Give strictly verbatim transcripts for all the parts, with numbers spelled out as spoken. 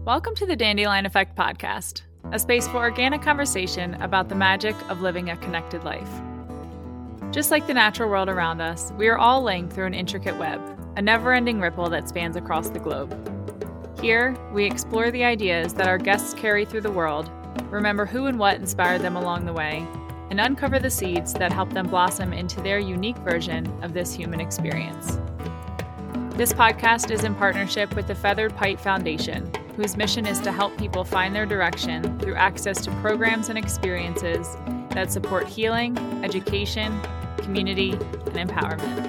Welcome to the Dandelion Effect podcast, a space for organic conversation about the magic of living a connected life. Just like the natural world around us, we are all linked through an intricate web, a never-ending ripple that spans across the globe. Here, we explore the ideas that our guests carry through the world, remember who and what inspired them along the way, and uncover the seeds that help them blossom into their unique version of this human experience. This podcast is in partnership with the Feathered Pipe Foundation, whose mission is to help people find their direction through access to programs and experiences that support healing, education, community, and empowerment.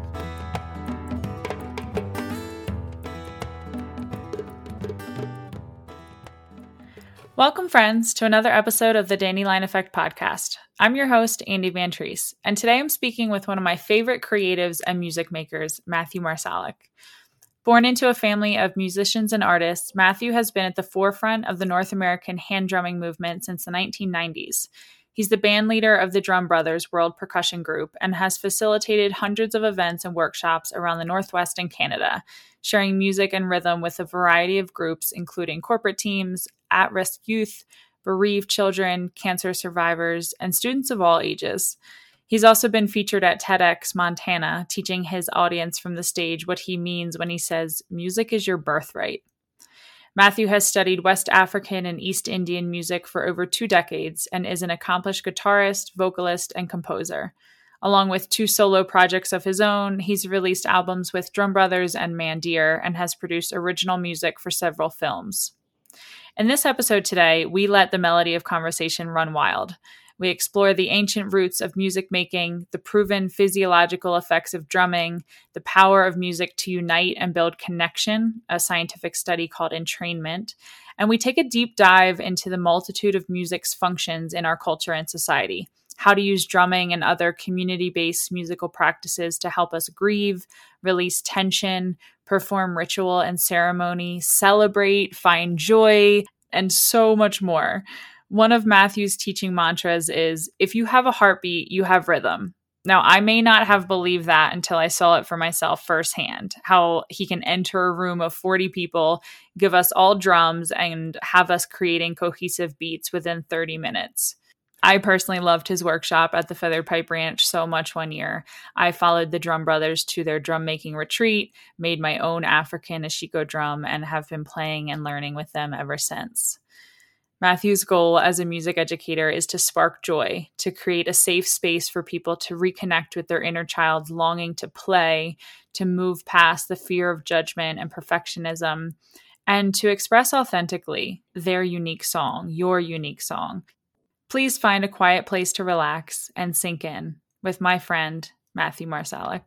Welcome, friends, to another episode of the Dandelion Effect podcast. I'm your host, Andy Van Treese, and today I'm speaking with one of my favorite creatives and music makers, Matthew Marsalek. Born into a family of musicians and artists, Matthew has been at the forefront of the North American hand drumming movement since the nineteen nineties. He's the band leader of the Drum Brothers World Percussion Group and has facilitated hundreds of events and workshops around the Northwest and Canada, sharing music and rhythm with a variety of groups, including corporate teams, at-risk youth, bereaved children, cancer survivors, and students of all ages. He's also been featured at TEDx Montana, teaching his audience from the stage what he means when he says, "Music is your birthright." Matthew has studied West African and East Indian music for over two decades and is an accomplished guitarist, vocalist, and composer. Along with two solo projects of his own, he's released albums with Drum Brothers and Mandir and has produced original music for several films. In this episode today, we let the melody of conversation run wild. We explore the ancient roots of music making, the proven physiological effects of drumming, the power of music to unite and build connection, a scientific study called entrainment, and we take a deep dive into the multitude of music's functions in our culture and society, how to use drumming and other community-based musical practices to help us grieve, release tension, perform ritual and ceremony, celebrate, find joy, and so much more. One of Matthew's teaching mantras is, if you have a heartbeat, you have rhythm. Now, I may not have believed that until I saw it for myself firsthand, how he can enter a room of forty people, give us all drums, and have us creating cohesive beats within thirty minutes. I personally loved his workshop at the Feathered Pipe Ranch so much one year. I followed the Drum Brothers to their drum making retreat, made my own African Ashiko drum, and have been playing and learning with them ever since. Matthew's goal as a music educator is to spark joy, to create a safe space for people to reconnect with their inner child's longing to play, to move past the fear of judgment and perfectionism, and to express authentically their unique song, your unique song. Please find a quiet place to relax and sink in with my friend, Matthew Marsalek.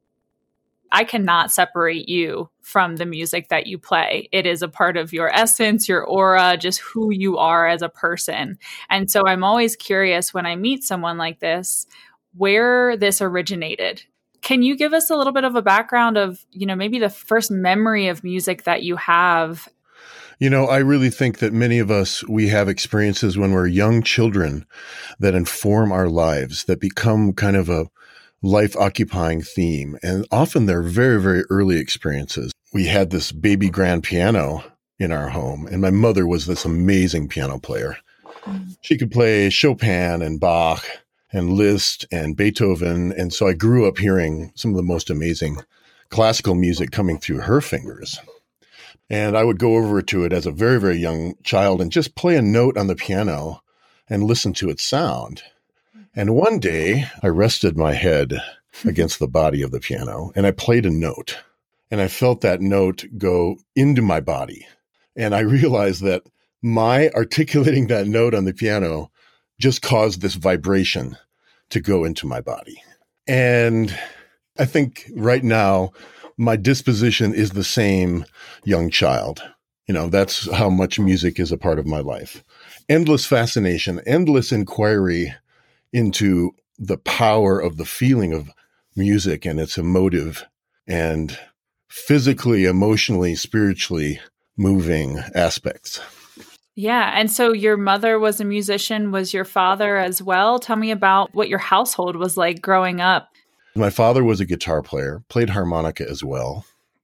I cannot separate you from the music that you play. It is a part of your essence, your aura, just who you are as a person. And so I'm always curious when I meet someone like this, where this originated. Can you give us a little bit of a background of, you know, maybe the first memory of music that you have? You know, I really think that many of us, we have experiences when we're young children that inform our lives, that become kind of a life-occupying theme. And often they're very, very early experiences. We had this baby grand piano in our home, and my mother was this amazing piano player. She could play Chopin and Bach and Liszt and Beethoven. And so I grew up hearing some of the most amazing classical music coming through her fingers. And I would go over to it as a very, very young child and just play a note on the piano and listen to its sound. And one day I rested my head against the body of the piano and I played a note, and I felt that note go into my body. And I realized that my articulating that note on the piano just caused this vibration to go into my body. And I think right now my disposition is the same young child. You know, that's how much music is a part of my life. Endless fascination, endless inquiry into the power of the feeling of music and its emotive and physically, emotionally, spiritually moving aspects. Yeah. And so your mother was a musician. Was your father as well? Tell me about what your household was like growing up. My father was a guitar player, played harmonica as well.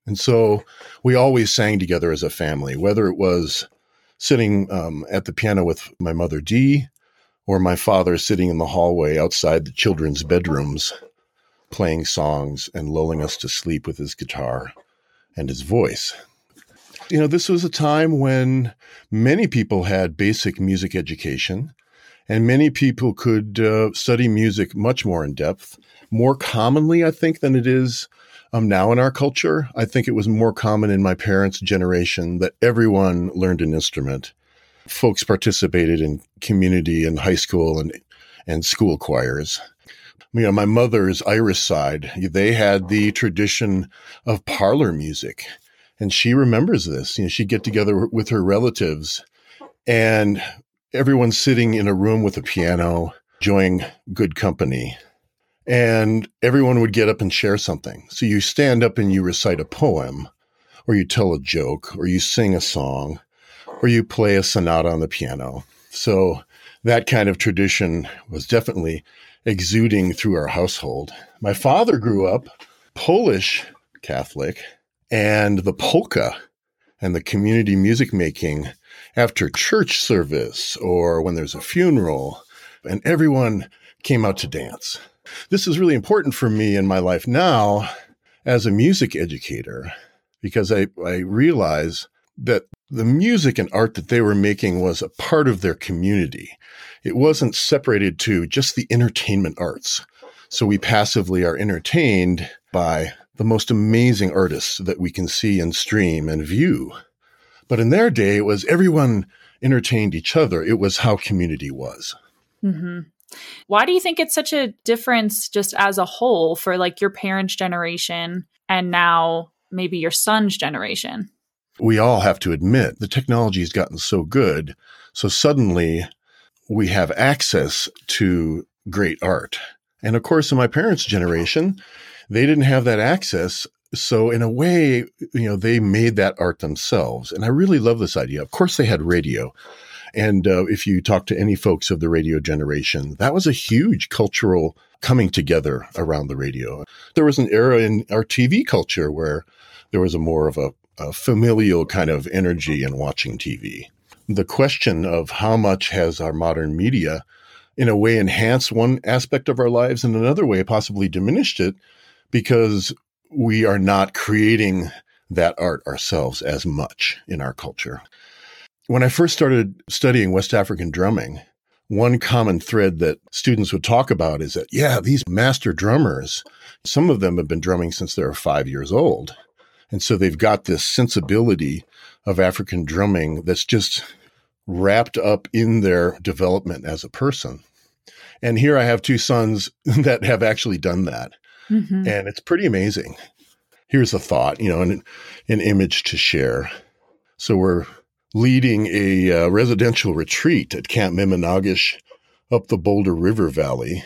And so we always sang together as a family, whether it was sitting um, at the piano with my mother, Dee, or my father sitting in the hallway outside the children's bedrooms, playing songs and lulling us to sleep with his guitar and his voice. You know, this was a time when many people had basic music education, and many people could uh, study music much more in depth, more commonly, I think, than it is um, now in our culture. I think it was more common in my parents' generation that everyone learned an instrument. Folks participated in community and high school and, and school choirs. You know, my mother's Irish side, they had the tradition of parlor music. And she remembers this. You know, she'd get together with her relatives and everyone's sitting in a room with a piano, enjoying good company. And everyone would get up and share something. So you stand up and you recite a poem, or you tell a joke, or you sing a song, or you play a sonata on the piano. So that kind of tradition was definitely exuding through our household. My father grew up Polish Catholic, and the polka and the community music making after church service or when there's a funeral, and everyone came out to dance. This is really important for me in my life now as a music educator, because I, I realize that the music and art that they were making was a part of their community. It wasn't separated to just the entertainment arts. So we passively are entertained by the most amazing artists that we can see and stream and view. But in their day, it was everyone entertained each other. It was how community was. Mm-hmm. Why do you think it's such a difference just as a whole for like your parents' generation and now maybe your son's generation? We all have to admit the technology has gotten so good. So suddenly we have access to great art. And of course, in my parents' generation, they didn't have that access. So in a way, you know, they made that art themselves. And I really love this idea. Of course, they had radio. And uh, if you talk to any folks of the radio generation, that was a huge cultural coming together around the radio. There was an era in our T V culture where there was a more of a, a familial kind of energy in watching T V. The question of how much has our modern media in a way enhanced one aspect of our lives and another way possibly diminished it, because we are not creating that art ourselves as much in our culture. When I first started studying West African drumming, one common thread that students would talk about is that, yeah, these master drummers, some of them have been drumming since they were five years old. And so they've got this sensibility of African drumming that's just wrapped up in their development as a person. And here I have two sons that have actually done that. Mm-hmm. And it's pretty amazing. Here's a thought, you know, an, an image to share. So we're leading a uh, residential retreat at Camp Mimanagish up the Boulder River Valley.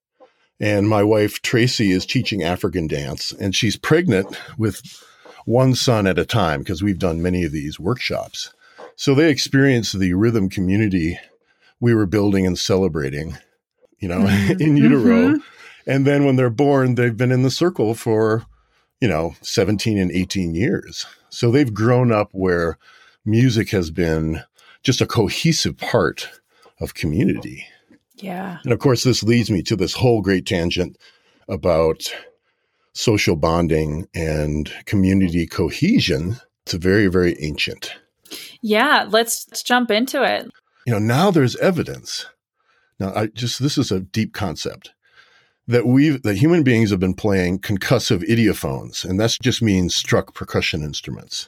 And my wife, Tracy, is teaching African dance, and she's pregnant with one son at a time because we've done many of these workshops. So they experience the rhythm community we were building and celebrating, you know, mm-hmm. in utero. Mm-hmm. And then when they're born, they've been in the circle for, you know, seventeen and eighteen years. So they've grown up where music has been just a cohesive part of community. Yeah. And of course, this leads me to this whole great tangent about social bonding and community cohesion. It's very, very ancient. Yeah. Let's jump into it. You know, now there's evidence. Now, I just, this is a deep concept. That we've, that human beings have been playing concussive idiophones, and that just means struck percussion instruments,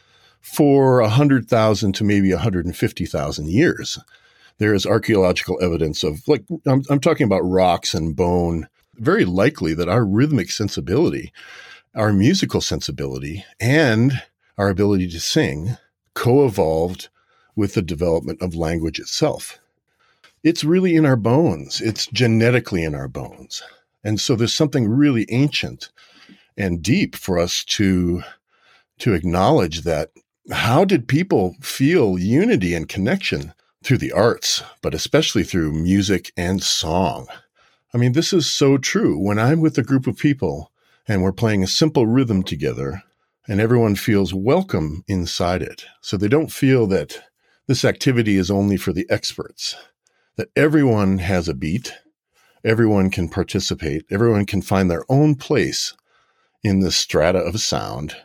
for one hundred thousand to maybe one hundred fifty thousand years. There is archaeological evidence of, like, I'm, I'm talking about rocks and bone, very likely that our rhythmic sensibility, our musical sensibility, and our ability to sing co-evolved with the development of language itself. It's really in our bones. It's genetically in our bones. And so there's something really ancient and deep for us to, to acknowledge that. How did people feel unity and connection through the arts, but especially through music and song? I mean, this is so true. When I'm with a group of people and we're playing a simple rhythm together, and everyone feels welcome inside it. So they don't feel that this activity is only for the experts, that everyone has a beat, everyone can participate, everyone can find their own place in this strata of sound,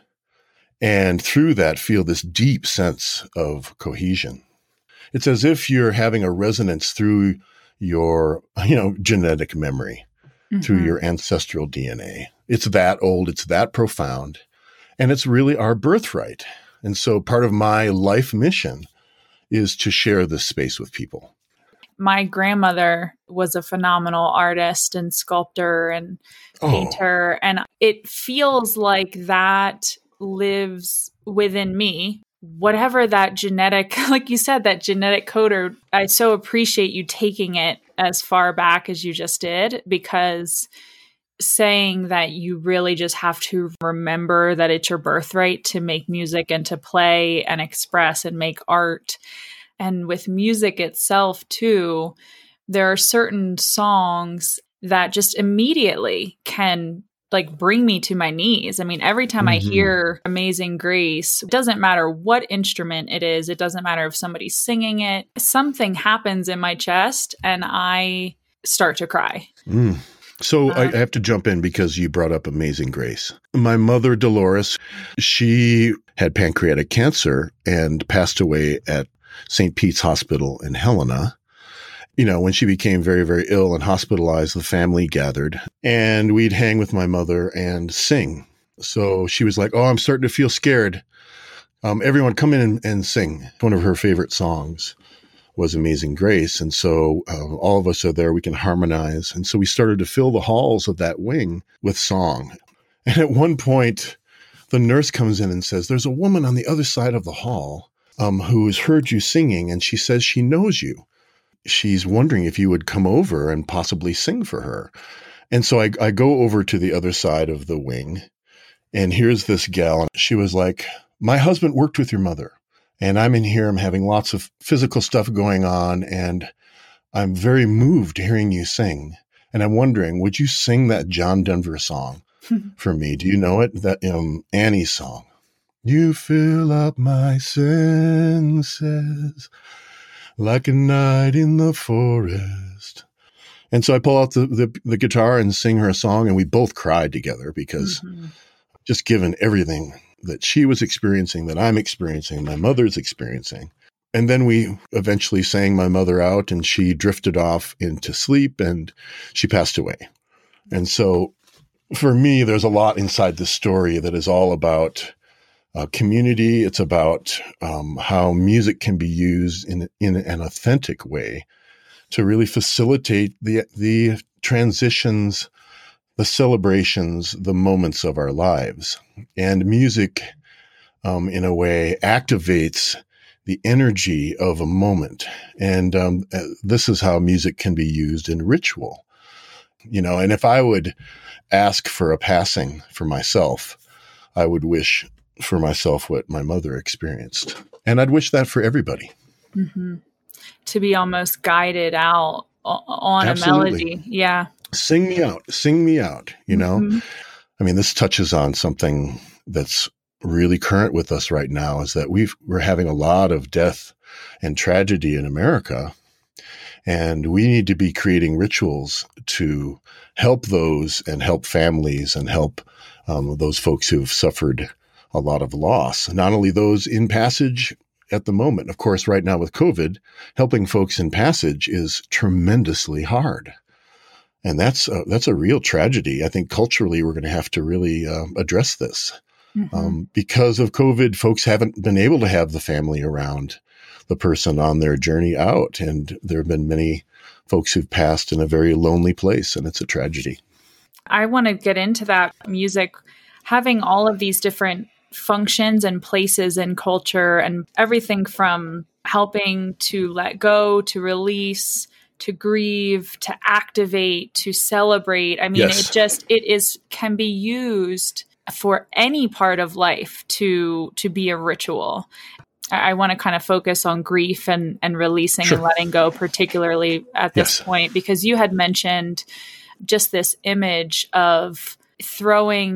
and through that feel this deep sense of cohesion. It's as if you're having a resonance through your, you know, genetic memory, mm-hmm. through your ancestral D N A. It's that old, it's that profound, and it's really our birthright. And so part of my life mission is to share this space with people. My grandmother was a phenomenal artist and sculptor and painter, oh. and it feels like that lives within me. Whatever that genetic, like you said, that genetic coder, I so appreciate you taking it as far back as you just did, because saying that you really just have to remember that it's your birthright to make music and to play and express and make art. And with music itself too, there are certain songs that just immediately can like bring me to my knees. I mean, every time mm-hmm. I hear Amazing Grace, it doesn't matter what instrument it is. It doesn't matter if somebody's singing it. Something happens in my chest and I start to cry. Mm. So uh, I have to jump in because you brought up Amazing Grace. My mother, Dolores, she had pancreatic cancer and passed away at Saint Pete's Hospital in Helena. You know, when she became very, very ill and hospitalized, the family gathered and we'd hang with my mother and sing. So she was like, oh, I'm starting to feel scared. Um, everyone come in and, and sing. One of her favorite songs was Amazing Grace. And so uh, all of us are there, we can harmonize. And so we started to fill the halls of that wing with song. And at one point, the nurse comes in and says, there's a woman on the other side of the hall um, who has heard you singing, and she says she knows you. She's wondering if you would come over and possibly sing for her. And so I, I go over to the other side of the wing, and here's this gal. And she was like, my husband worked with your mother, and I'm in here. I'm having lots of physical stuff going on, and I'm very moved hearing you sing. And I'm wondering, would you sing that John Denver song for me? Do you know it? That um, Annie's song. You fill up my senses like a night in the forest. And so I pull out the, the, the guitar and sing her a song, and we both cried together because mm-hmm. just given everything that she was experiencing, that I'm experiencing, my mother's experiencing. And then we eventually sang my mother out, and she drifted off into sleep and she passed away. And so for me, there's a lot inside this story that is all about Uh, community. It's about um, how music can be used in in an authentic way to really facilitate the the transitions, the celebrations, the moments of our lives. And music, um, in a way, activates the energy of a moment. And um, this is how music can be used in ritual. You know, and if I would ask for a passing for myself, I would wish for myself what my mother experienced. And I'd wish that for everybody. Mm-hmm. To be almost guided out on Absolutely. a melody. Yeah. Sing me out. Sing me out. You know, mm-hmm. I mean, this touches on something that's really current with us right now, is that we've, we're having a lot of death and tragedy in America. And we need to be creating rituals to help those and help families and help um, those folks who've suffered a lot of loss, not only those in passage at the moment. Of course, right now with COVID, helping folks in passage is tremendously hard. And that's a, that's a real tragedy. I think culturally, we're going to have to really uh, address this. Mm-hmm. Um, because of COVID, folks haven't been able to have the family around the person on their journey out. And there have been many folks who've passed in a very lonely place, and it's a tragedy. I want to get into that. Music having all of these different functions and places in culture, and everything from helping to let go, to release, to grieve, to activate, to celebrate. I mean, yes. it just, it is, can be used for any part of life to, to be a ritual. I, I want to kind of focus on grief and, and releasing sure. and letting go, particularly at this yes. point, because you had mentioned just this image of throwing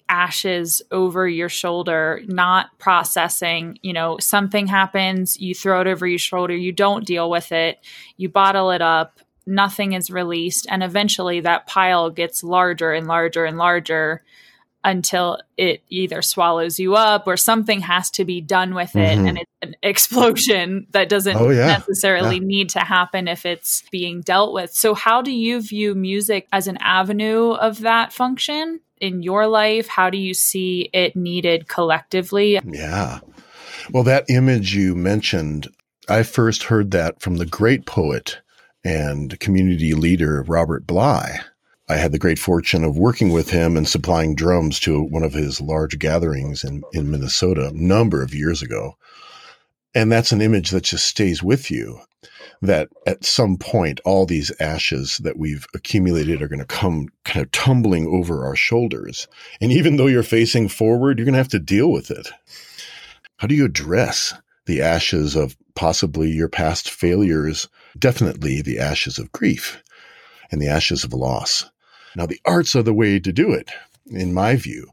ashes over your shoulder, not processing, you know, something happens, you throw it over your shoulder, you don't deal with it, you bottle it up, nothing is released. And eventually that pile gets larger and larger and larger until it either swallows you up or something has to be done with it. Mm-hmm. And it's an explosion that doesn't oh, yeah. necessarily yeah. need to happen if it's being dealt with. So how do you view music as an avenue of that function in your life? How do you see it needed collectively? Yeah. Well, that image you mentioned, I first heard that from the great poet and community leader, Robert Bly. I had the great fortune of working with him and supplying drums to one of his large gatherings in, in Minnesota a number of years ago. And that's an image that just stays with you, that at some point, all these ashes that we've accumulated are going to come kind of tumbling over our shoulders. And even though you're facing forward, you're going to have to deal with it. How do you address the ashes of possibly your past failures? Definitely the ashes of grief and the ashes of loss. Now, the arts are the way to do it, in my view.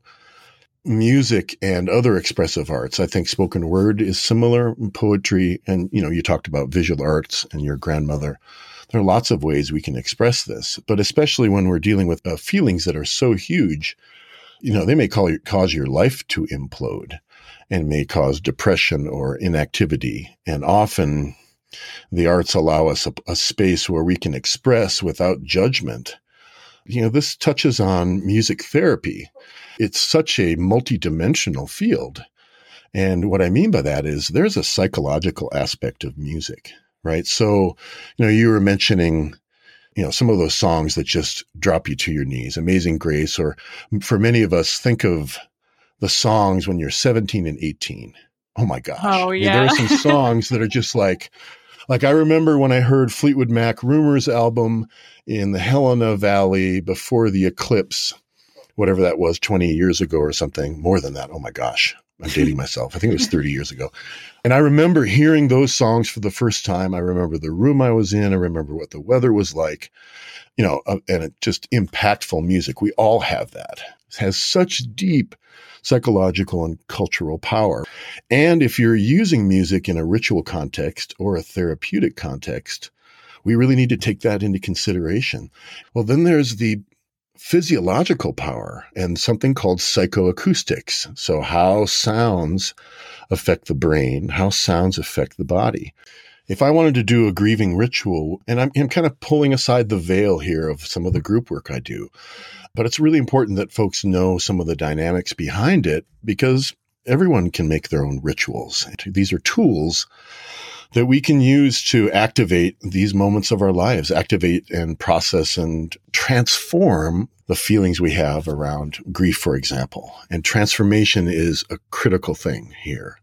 Music and other expressive arts, I think spoken word is similar, poetry, and, you know, you talked about visual arts and your grandmother. There are lots of ways we can express this, but especially when we're dealing with uh, feelings that are so huge, you know, they may call, cause your life to implode and may cause depression or inactivity. And often the arts allow us a, a space where we can express without judgment. You know, this touches on music therapy. It's such a multidimensional field. And what I mean by that is there's a psychological aspect of music, right? So, you know, you were mentioning, you know, some of those songs that just drop you to your knees, Amazing Grace, or for many of us, think of the songs when you're seventeen and eighteen. Oh my gosh. Oh, yeah. I mean, there are some songs that are just like, Like I remember when I heard Fleetwood Mac Rumors album in the Helena Valley before the eclipse, whatever that was, twenty years ago or something, more than that. Oh my gosh, I'm dating myself. I think it was thirty years ago. And I remember hearing those songs for the first time. I remember the room I was in. I remember what the weather was like, you know, uh, and it just impactful music. We all have that. It has such deep psychological and cultural power. And if you're using music in a ritual context or a therapeutic context, we really need to take that into consideration. Well, then there's the physiological power and something called psychoacoustics. So how sounds affect the brain, how sounds affect the body. If I wanted to do a grieving ritual, and I'm, I'm kind of pulling aside the veil here of some of the group work I do, but it's really important that folks know some of the dynamics behind it because everyone can make their own rituals. These are tools that we can use to activate these moments of our lives, activate and process and transform the feelings we have around grief, for example. And transformation is a critical thing here.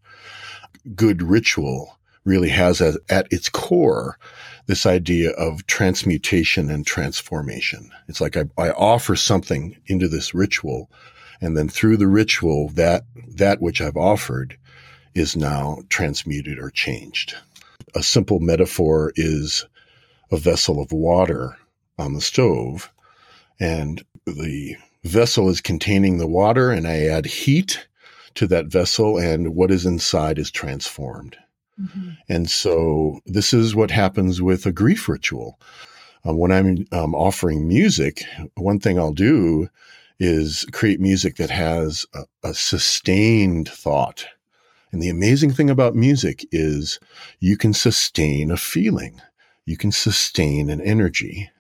Good ritual really has at, at its core this idea of transmutation and transformation. It's like I, I offer something into this ritual, and then through the ritual, that that which I've offered is now transmuted or changed. A simple metaphor is a vessel of water on the stove, and the vessel is containing the water, and I add heat to that vessel, and what is inside is transformed. Mm-hmm. And so this is what happens with a grief ritual. Um, when I'm um, offering music, one thing I'll do is create music that has a, a sustained thought. And the amazing thing about music is you can sustain a feeling. You can sustain an energy.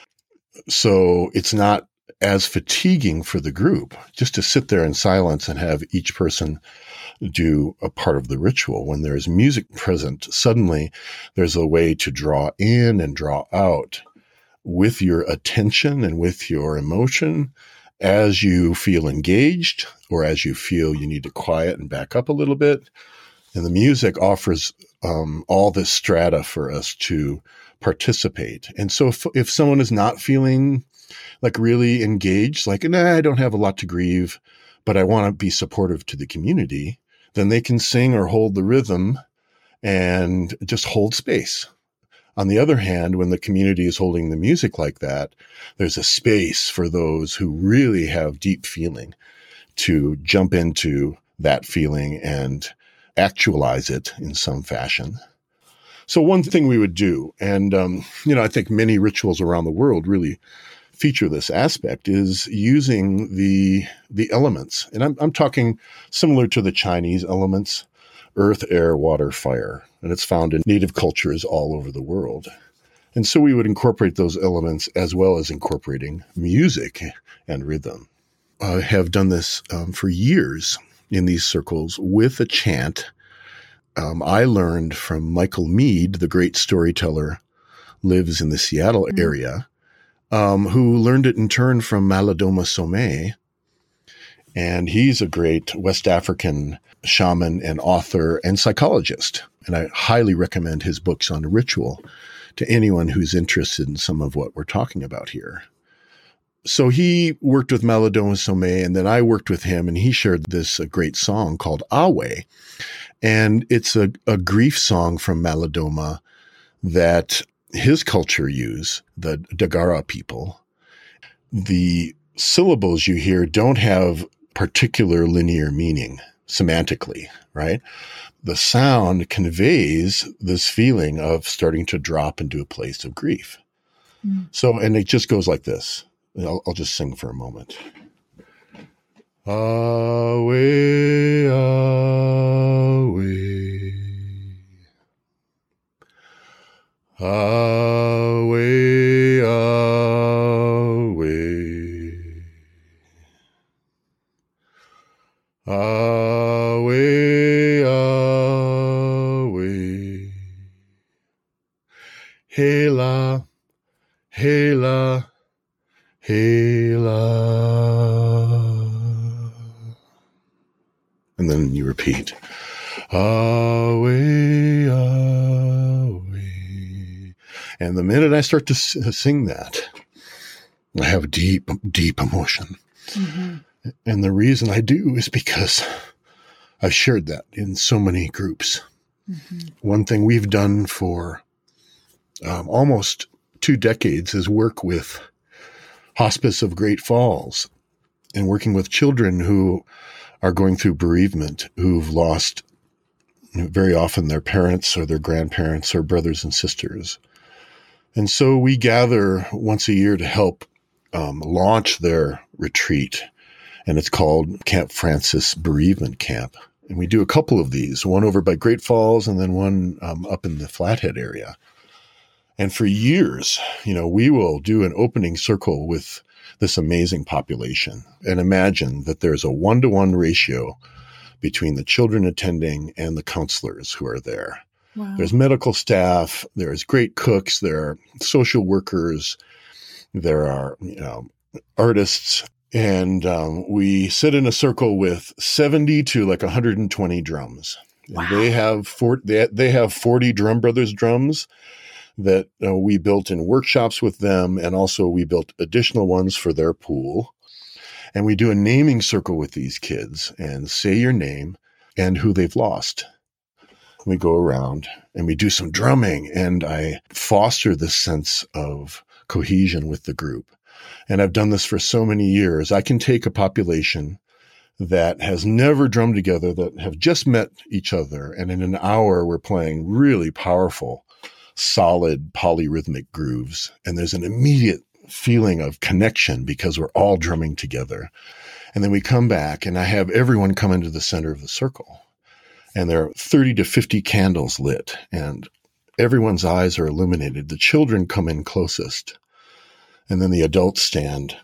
So it's not as fatiguing for the group just to sit there in silence and have each person do a part of the ritual. When there's music present, suddenly there's a way to draw in and draw out with your attention and with your emotion as you feel engaged or as you feel you need to quiet and back up a little bit. And the music offers um, all this strata for us to participate. And so if, if someone is not feeling like really engaged, like, nah, I don't have a lot to grieve, but I want to be supportive to the community, then they can sing or hold the rhythm and just hold space. On the other hand, when the community is holding the music like that, there's a space for those who really have deep feeling to jump into that feeling and actualize it in some fashion. So one thing we would do, and, um, you know, I think many rituals around the world really feature this aspect, is using the the elements. And I'm, I'm talking similar to the Chinese elements, earth, air, water, fire. And it's found in native cultures all over the world. And so we would incorporate those elements as well as incorporating music and rhythm. I have done this um, for years in these circles with a chant. Um, I learned from Michael Meade, the great storyteller, lives in the Seattle mm-hmm. area, um, who learned it in turn from Malidoma Somé. And he's a great West African shaman and author and psychologist. And I highly recommend his books on ritual to anyone who's interested in some of what we're talking about here. So he worked with Malidoma Somé, and then I worked with him, and he shared this uh, great song called Awe. And it's a, a grief song from Malidoma that his culture use, the Dagara people. The syllables you hear don't have particular linear meaning semantically, right? The sound conveys this feeling of starting to drop into a place of grief. Mm. So, and it just goes like this. I'll, I'll just sing for a moment. Awe, awe, awe, awe, awe, awe, Hela, Hela, Hela. And then you repeat, Awe, Awe. And the minute I start to sing that, I have deep, deep emotion. Mm-hmm. And the reason I do is because I've shared that in so many groups. Mm-hmm. One thing we've done for um, almost two decades is work with Hospice of Great Falls and working with children who are going through bereavement, who've lost very often their parents or their grandparents or brothers and sisters. And so we gather once a year to help um, launch their retreat. And it's called Camp Francis Bereavement Camp. And we do a couple of these, one over by Great Falls and then one um, up in the Flathead area. And for years, you know, we will do an opening circle with this amazing population and imagine that there's a one-to-one ratio between the children attending and the counselors who are there. Wow. There's medical staff, there's great cooks, there are social workers, there are, you know, artists, and um, we sit in a circle with seventy to like one hundred twenty drums. Wow. And they have four, they, they have forty Drum Brothers drums that uh, we built in workshops with them, and also we built additional ones for their pool. And we do a naming circle with these kids and say your name and who they've lost. We go around and we do some drumming, and I foster this sense of cohesion with the group. And I've done this for so many years. I can take a population that has never drummed together, that have just met each other, and in an hour we're playing really powerful, solid polyrhythmic grooves. And there's an immediate feeling of connection because we're all drumming together. And then we come back and I have everyone come into the center of the circle. And there are thirty to fifty candles lit and everyone's eyes are illuminated. The children come in closest. And then the adults stand.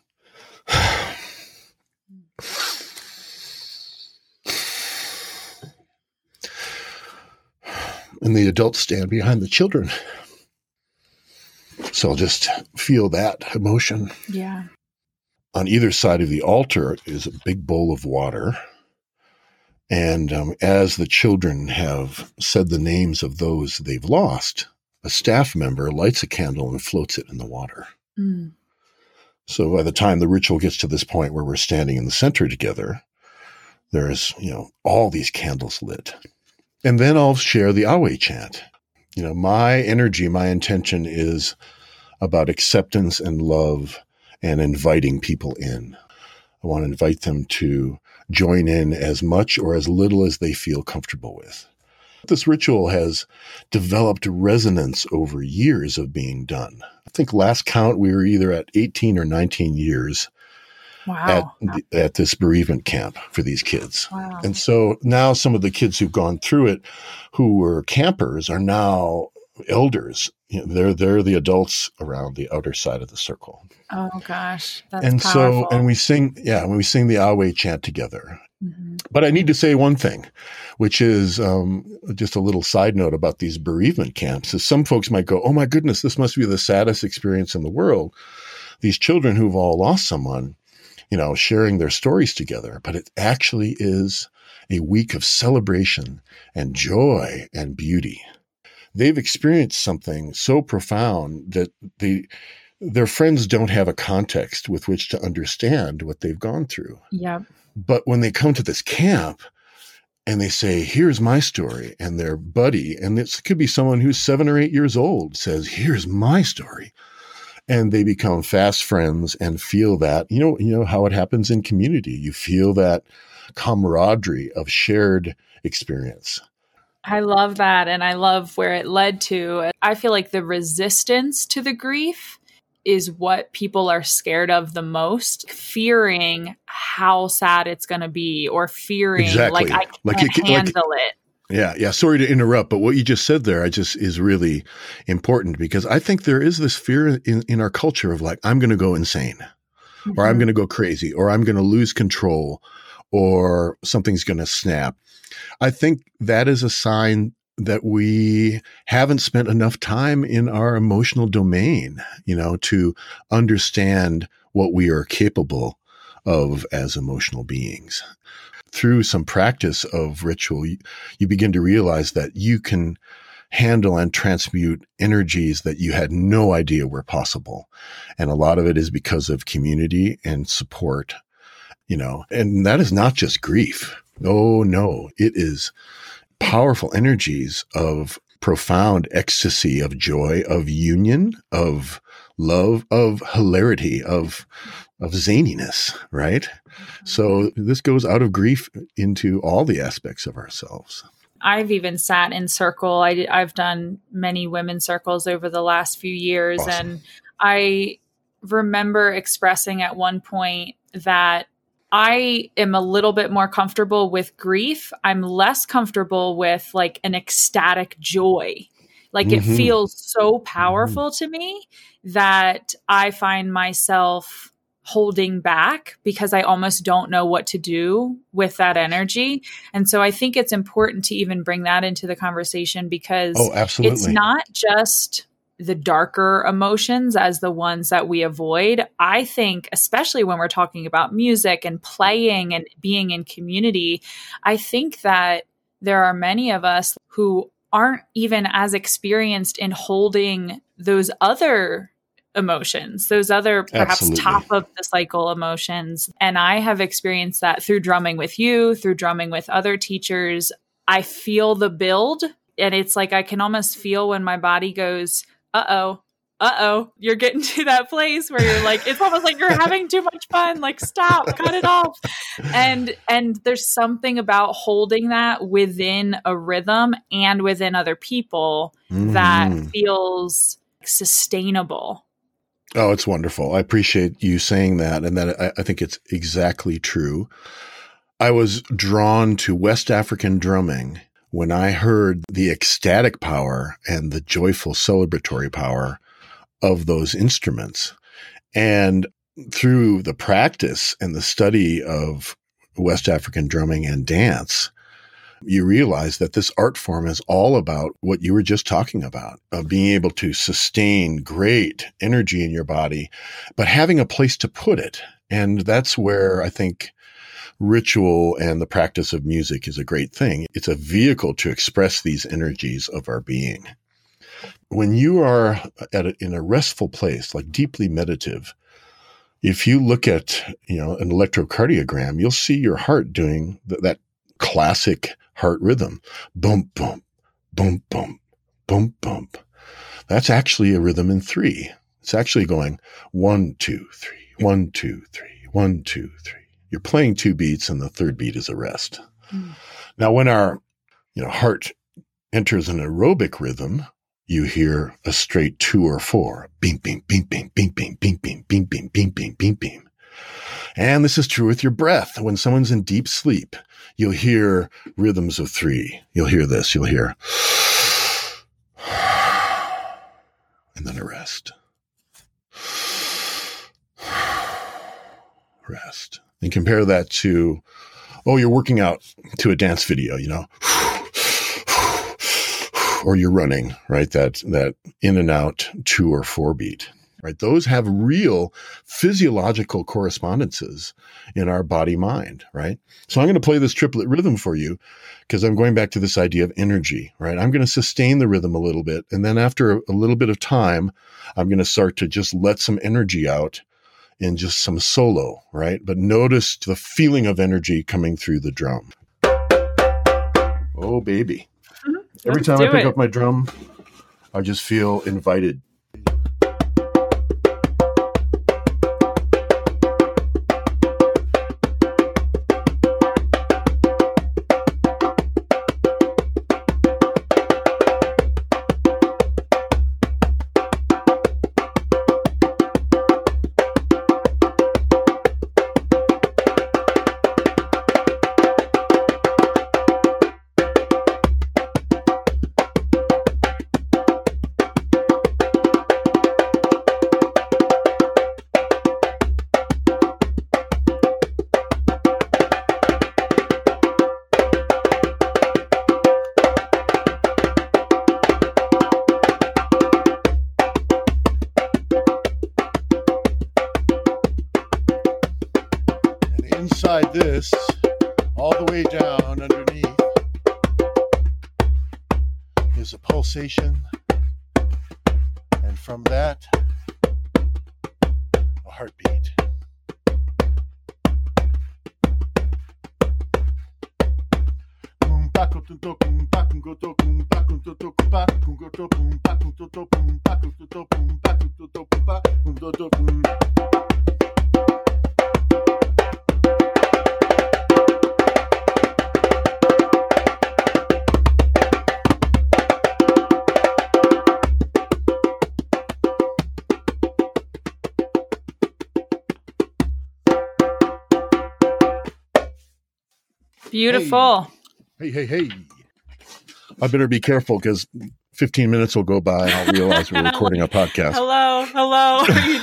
And the adults stand behind the children. So I'll just feel that emotion. Yeah. On either side of the altar is a big bowl of water. And um, as the children have said the names of those they've lost, a staff member lights a candle and floats it in the water. Mm. So by the time the ritual gets to this point where we're standing in the center together, there's, you know, all these candles lit. And then I'll share the Awe chant. You know, my energy, my intention is about acceptance and love and inviting people in. I want to invite them to join in as much or as little as they feel comfortable with. This ritual has developed resonance over years of being done. I think last count, we were either at eighteen or nineteen years wow. at, at this bereavement camp for these kids. Wow. And so now some of the kids who've gone through it, who were campers, are now elders. You know, they're they're the adults around the outer side of the circle. Oh gosh, that's and powerful. so and we sing, yeah, when we sing the Awe chant together. Mm-hmm. But I need to say one thing, which is um, just a little side note about these bereavement camps. Is some folks might go, "Oh my goodness, this must be the saddest experience in the world." These children who've all lost someone, you know, sharing their stories together. But it actually is a week of celebration and joy and beauty. They've experienced something so profound that they, their friends don't have a context with which to understand what they've gone through. Yep. But when they come to this camp and they say, here's my story, and their buddy, and this could be someone who's seven or eight years old, says, here's my story. And they become fast friends and feel that, you know, you know how it happens in community. You feel that camaraderie of shared experience. I love that. And I love where it led to. I feel like the resistance to the grief is what people are scared of the most, fearing how sad it's going to be, or fearing exactly. like I can't like it, handle like, it. Yeah. Yeah. Sorry to interrupt, but what you just said there, I just is really important, because I think there is this fear in, in our culture of like, I'm going to go insane, mm-hmm. or I'm going to go crazy, or I'm going to lose control, or something's going to snap. I think that is a sign that we haven't spent enough time in our emotional domain, you know, to understand what we are capable of as emotional beings. Through some practice of ritual, you, you begin to realize that you can handle and transmute energies that you had no idea were possible. And a lot of it is because of community and support, you know, and that is not just grief. Oh, no, it is powerful energies of profound ecstasy, of joy, of union, of love, of hilarity, of of zaniness, right? Mm-hmm. So this goes out of grief into all the aspects of ourselves. I've even sat in circle. I, I've done many women's circles over the last few years. Awesome. And I remember expressing at one point that I am a little bit more comfortable with grief. I'm less comfortable with like an ecstatic joy. Like mm-hmm. it feels so powerful mm-hmm. to me that I find myself holding back because I almost don't know what to do with that energy. And so I think it's important to even bring that into the conversation, because oh, absolutely. It's not just the darker emotions as the ones that we avoid. I think, especially when we're talking about music and playing and being in community, I think that there are many of us who aren't even as experienced in holding those other emotions, those other perhaps Absolutely. Top of the cycle emotions. And I have experienced that through drumming with you, through drumming with other teachers. I feel the build, and it's like I can almost feel when my body goes, uh-oh, uh-oh, you're getting to that place where you're like, it's almost like you're having too much fun. Like, stop, cut it off. And, and there's something about holding that within a rhythm and within other people mm. that feels sustainable. Oh, it's wonderful. I appreciate you saying that. And that I, I think it's exactly true. I was drawn to West African drumming when I heard the ecstatic power and the joyful celebratory power of those instruments. And through the practice and the study of West African drumming and dance, you realize that this art form is all about what you were just talking about, of being able to sustain great energy in your body, but having a place to put it. And that's where I think ritual and the practice of music is a great thing. It's a vehicle to express these energies of our being. When you are at a, in a restful place, like deeply meditative, if you look at, you know, an electrocardiogram, you'll see your heart doing th- that classic heart rhythm. Boom, boom, boom, boom, boom, boom. That's actually a rhythm in three. It's actually going one, two, three, one, two, three, one, two, three. You're playing two beats and the third beat is a rest. Mm. Now, when our, you know, heart enters an aerobic rhythm, you hear a straight two or four. Beam, beam, beam, beam, beam, beam, beam, beam, beam, beam, beam, beam, beam, beam. And this is true with your breath. When someone's in deep sleep, you'll hear rhythms of three. You'll hear this. You'll hear, and then a rest. Rest. And compare that to, oh, you're working out to a dance video, you know, or you're running, right? That, that in and out two or four beat, right? Those have real physiological correspondences in our body mind, right? So I'm going to play this triplet rhythm for you because I'm going back to this idea of energy, right? I'm going to sustain the rhythm a little bit. And then after a little bit of time, I'm going to start to just let some energy out in just some solo, right? But notice the feeling of energy coming through the drum. Oh, baby. Mm-hmm. Every time I pick it. up my drum, I just feel invited. Inside this, all the way down underneath, is a pulsation, and from that, a heartbeat. Beautiful. Hey, hey, hey. hey. I better be careful because fifteen minutes will go by and I'll realize we're recording a podcast. Hello, hello. Are you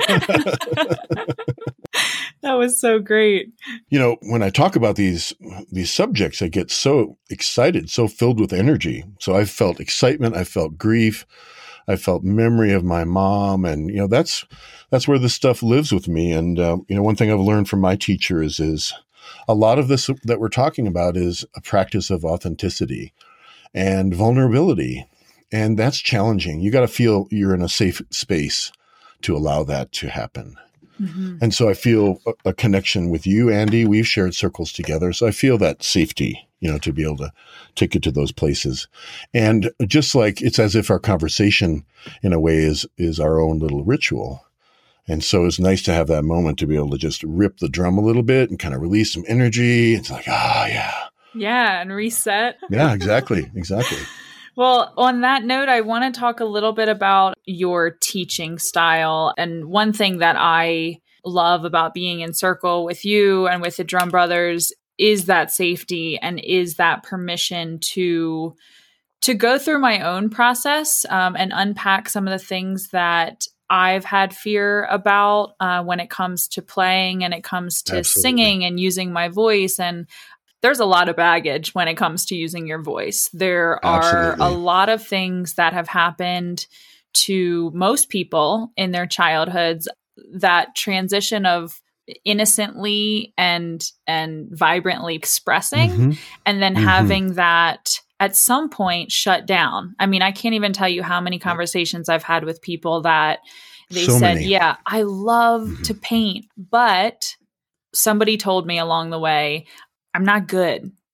there? That was so great. You know, when I talk about these these subjects, I get so excited, so filled with energy. So I felt excitement. I felt grief. I felt memory of my mom. And, you know, that's that's where this stuff lives with me. And, uh, you know, one thing I've learned from my teacher is, is a lot of this that we're talking about is a practice of authenticity and vulnerability. And that's challenging. You got to feel you're in a safe space to allow that to happen. Mm-hmm. And so I feel a, a connection with you, Andy. We've shared circles together. So I feel that safety, you know, to be able to take it to those places. And just like it's as if our conversation in a way is, is our own little ritual. And so it's nice to have that moment to be able to just rip the drum a little bit and kind of release some energy. It's like, ah, oh, yeah. Yeah. And reset. Yeah, exactly. Exactly. Well, on that note, I want to talk a little bit about your teaching style. And one thing that I love about being in circle with you and with the Drum Brothers is that safety and is that permission to, to go through my own process um, and unpack some of the things that I've had fear about uh, when it comes to playing and it comes to Absolutely. Singing and using my voice. And there's a lot of baggage when it comes to using your voice. There are Absolutely. A lot of things that have happened to most people in their childhoods. That transition of innocently and and vibrantly expressing mm-hmm. and then mm-hmm. having that at some point shut down. I mean, I can't even tell you how many conversations I've had with people that they so said, many. yeah, I love mm-hmm. to paint, but somebody told me along the way, I'm not good.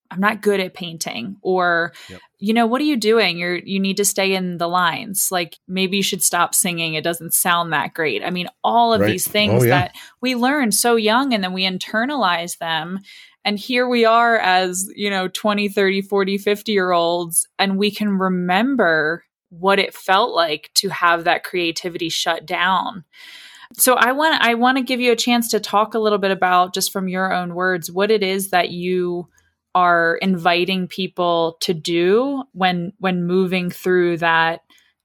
I'm not good at painting, or, Yep. you know, what are you doing? You're, you need to stay in the lines. Like, maybe you should stop singing. It doesn't sound that great. I mean, all of Right. these things Oh, yeah. that we learn so young, and then we internalize them. And here we are as, you know, twenty, thirty, forty, fifty year olds, and we can remember what it felt like to have that creativity shut down. So I want, I want to give you a chance to talk a little bit about, just from your own words, what it is that you are inviting people to do when when moving through that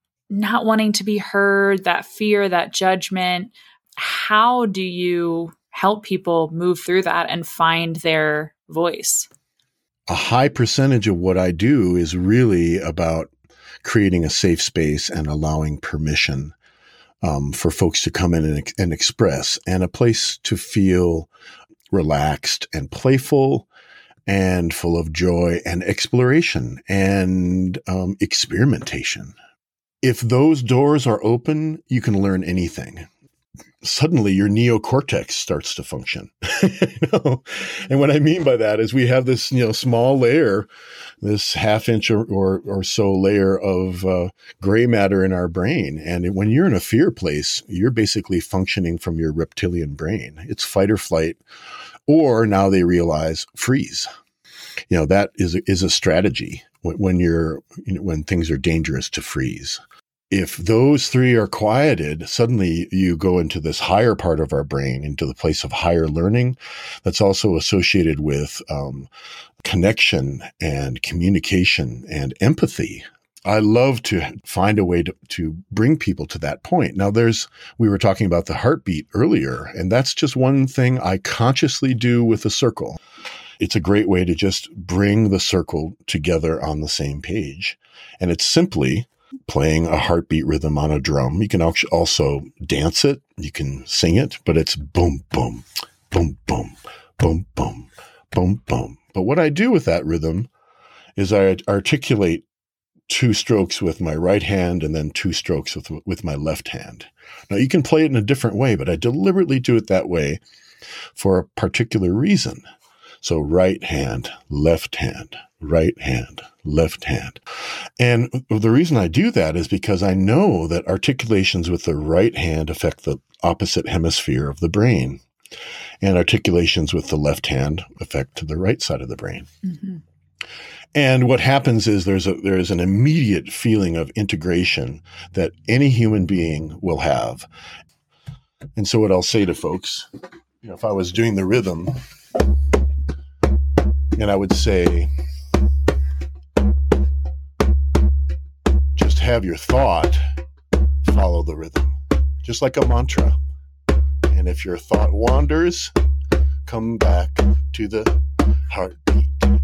not wanting to be heard, that fear, that judgment. How do you help people move through that and find their voice? A high percentage of what I do is really about creating a safe space and allowing permission um, for folks to come in and, and express, and a place to feel relaxed and playful and full of joy and exploration and um, experimentation. If those doors are open, you can learn anything. Suddenly your neocortex starts to function. you know? And what I mean by that is we have this, you know, small layer, this half inch or, or, or so layer of uh, gray matter in our brain. And when you're in a fear place, you're basically functioning from your reptilian brain. It's fight or flight, or now they realize freeze. You know, that is a, is a strategy when, when you're, you know, when things are dangerous, to freeze. If those three are quieted, suddenly you go into this higher part of our brain, into the place of higher learning that's also associated with um, connection and communication and empathy. I love to find a way to, to bring people to that point. Now there's, we were talking about the heartbeat earlier, and that's just one thing I consciously do with a circle. It's a great way to just bring the circle together on the same page. And it's simply playing a heartbeat rhythm on a drum. You can also dance it. You can sing it, but it's boom, boom, boom, boom, boom, boom, boom, boom. But what I do with that rhythm is I articulate two strokes with my right hand and then two strokes with, with my left hand. Now you can play it in a different way, but I deliberately do it that way for a particular reason. So right hand, left hand, right hand, left hand. And the reason I do that is because I know that articulations with the right hand affect the opposite hemisphere of the brain, and articulations with the left hand affect the right side of the brain. Mm-hmm. And what happens is there's a, there is an immediate feeling of integration that any human being will have. And so what I'll say to folks, you know, if I was doing the rhythm, and I would say, just have your thought follow the rhythm, just like a mantra. And if your thought wanders, come back to the heartbeat.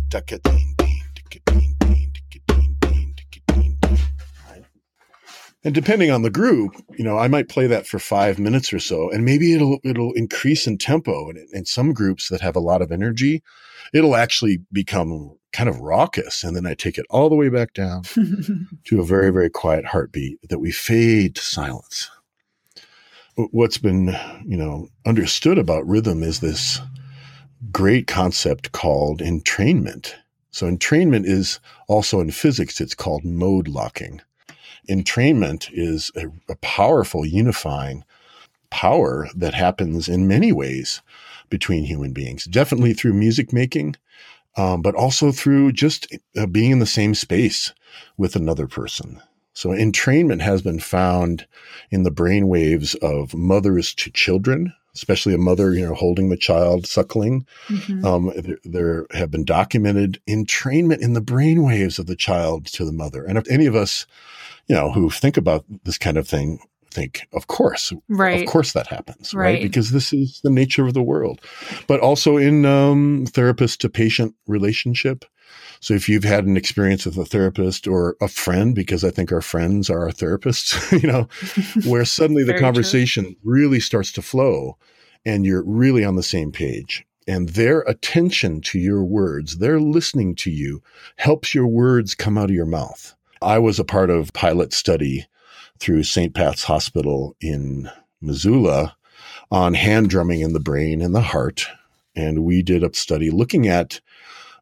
And depending on the group, you know, I might play that for five minutes or so, and maybe it'll it'll increase in tempo. And in some groups that have a lot of energy, it'll actually become kind of raucous. And then I take it all the way back down to a very, very quiet heartbeat that we fade to silence. What's been, you know, understood about rhythm is this great concept called entrainment. So entrainment is also in physics, it's called mode locking. Entrainment is a, a powerful unifying power that happens in many ways between human beings, definitely through music making, um, but also through just uh, being in the same space with another person. So entrainment has been found in the brain waves of mothers to children, especially a mother, you know, holding the child, suckling. Mm-hmm. Um, there, there have been documented entrainment in the brain waves of the child to the mother. And if any of us, you know, who think about this kind of thing, think, of course, right. of course that happens, right. right? Because this is the nature of the world. But also in um, therapist to patient relationship. So if you've had an experience with a therapist or a friend, because I think our friends are our therapists, you know, where suddenly the conversation true. really starts to flow and you're really on the same page. And their attention to your words, their listening to you, helps your words come out of your mouth. I was a part of pilot study through Saint Pat's Hospital in Missoula on hand drumming in the brain and the heart. And we did a study looking at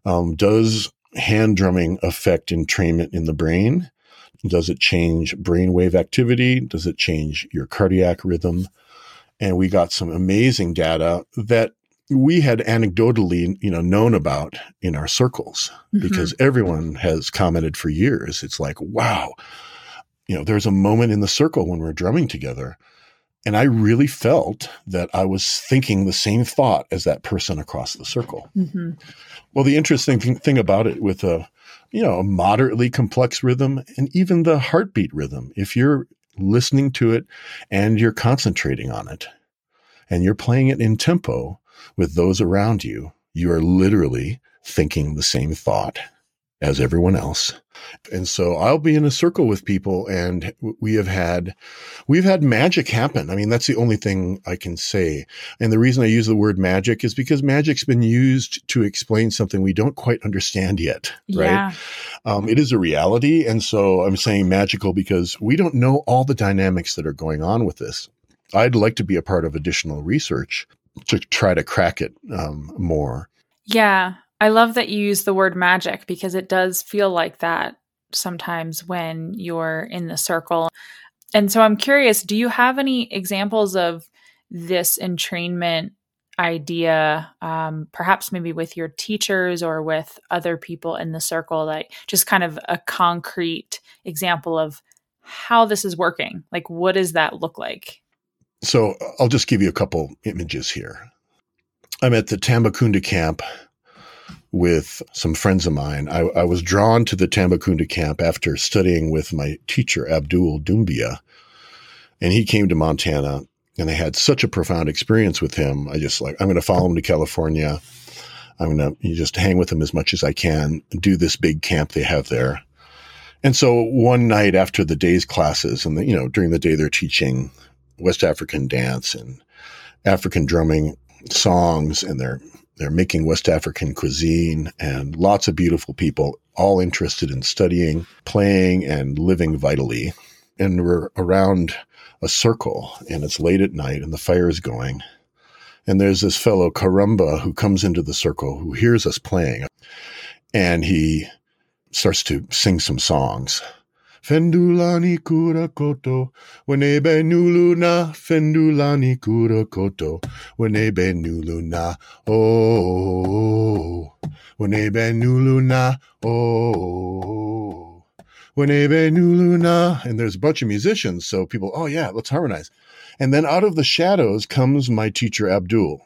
Um, does hand drumming affect entrainment in the brain? Does it change brainwave activity? Does it change your cardiac rhythm? And we got some amazing data that we had anecdotally, you know, known about in our circles, mm-hmm. because everyone has commented for years. It's like, wow, you know, there's a moment in the circle when we're drumming together. And I really felt that I was thinking the same thought as that person across the circle. Mm-hmm. Well, the interesting thing, thing about it with a, you know, a moderately complex rhythm and even the heartbeat rhythm, if you're listening to it and you're concentrating on it and you're playing it in tempo with those around you, you are literally thinking the same thought as everyone else. And so I'll be in a circle with people and we have had, we've had magic happen. I mean, that's the only thing I can say. And the reason I use the word magic is because magic's been used to explain something we don't quite understand yet, right? Yeah. Um, it is a reality. And so I'm saying magical because we don't know all the dynamics that are going on with this. I'd like to be a part of additional research to try to crack it um, more. Yeah. I love that you use the word magic because it does feel like that sometimes when you're in the circle. And so I'm curious, do you have any examples of this entrainment idea, um, perhaps maybe with your teachers or with other people in the circle, like just kind of a concrete example of how this is working? Like, what does that look like? So I'll just give you a couple images here. I'm at the Tambakunda camp with some friends of mine. I, I was drawn to the Tambakunda camp after studying with my teacher, Abdul Dumbia. And he came to Montana and I had such a profound experience with him. I just like, I'm going to follow him to California. I'm going to just hang with him as much as I can, do this big camp they have there. And so one night after the day's classes and, the, you know, during the day they're teaching West African dance and African drumming songs and they're They're making West African cuisine and lots of beautiful people, all interested in studying, playing, and living vitally. And we're around a circle, and it's late at night, and the fire is going. And there's this fellow, Karumba, who comes into the circle, who hears us playing. And he starts to sing some songs. Fendulani kura koto, wenebe nuluna, fendulani kura koto, wenebe nuluna, oh, wenebe nuluna, oh, wenebe nuluna. And there's a bunch of musicians, so people, oh yeah, let's harmonize. And then out of the shadows comes my teacher, Abdul.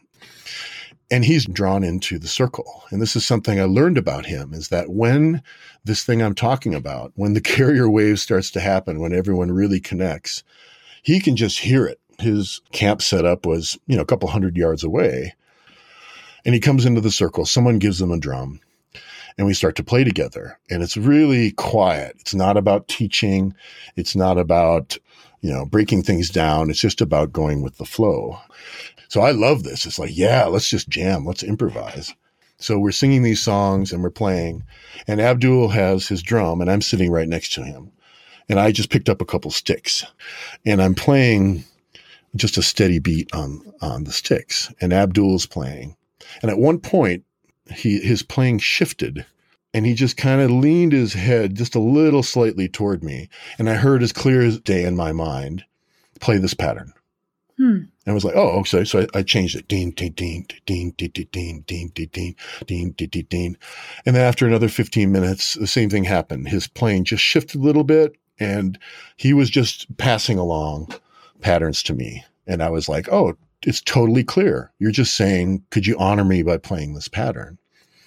And he's drawn into the circle. And this is something I learned about him, is that when this thing I'm talking about, when the carrier wave starts to happen, when everyone really connects, he can just hear it. His camp setup was, you know, a couple hundred yards away. And he comes into the circle. Someone gives him a drum. And we start to play together. And it's really quiet. It's not about teaching. It's not about, you know, breaking things down. It's just about going with the flow. So I love this. It's like, yeah, let's just jam. Let's improvise. So we're singing these songs and we're playing. And Abdul has his drum and I'm sitting right next to him. And I just picked up a couple sticks. And I'm playing just a steady beat on, on the sticks. And Abdul's playing. And at one point, he his playing shifted. And he just kind of leaned his head just a little slightly toward me. And I heard as clear as day in my mind, play this pattern. Hmm. And I was like, oh, okay. So I, I changed it. Ding, ding, ding, ding, ding, ding, ding, ding, ding, ding, ding, ding, ding. And then after another fifteen minutes, the same thing happened. His playing just shifted a little bit and he was just passing along patterns to me. And I was like, oh, it's totally clear. You're just saying, could you honor me by playing this pattern?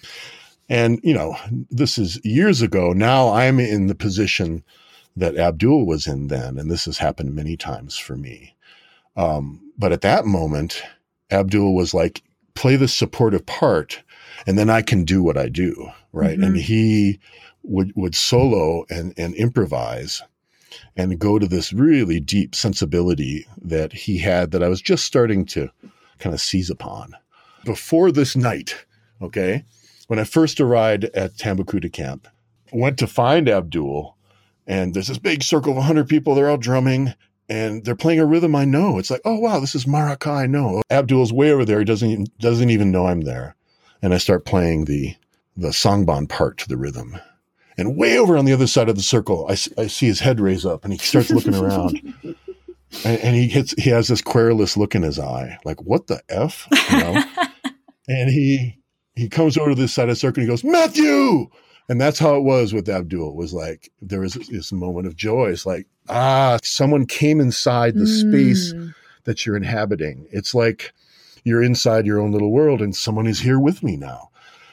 And, you know, this is years ago. Now I'm in the position that Abdul was in then. And this has happened many times for me. Um, but at that moment, Abdul was like, play the supportive part and then I can do what I do. Right. Mm-hmm. And he would, would solo and, and improvise and go to this really deep sensibility that he had that I was just starting to kind of seize upon. Before this night, okay, when I first arrived at Tambakunda camp, I went to find Abdul and there's this big circle of one hundred people. They're all drumming. And they're playing a rhythm I know. It's like, oh, wow, this is Maraca I know. Abdul's way over there. He doesn't, doesn't even know I'm there. And I start playing the the songbon part to the rhythm. And way over on the other side of the circle, I, I see his head raise up and he starts looking around. And, and he hits, he has this querulous look in his eye, like, what the F? You know? And he, he comes over to this side of the circle and he goes, Matthew! And that's how it was with Abdul. It was like, there was this moment of joy. It's like, ah, someone came inside the mm. space that you're inhabiting. It's like you're inside your own little world and someone is here with me now.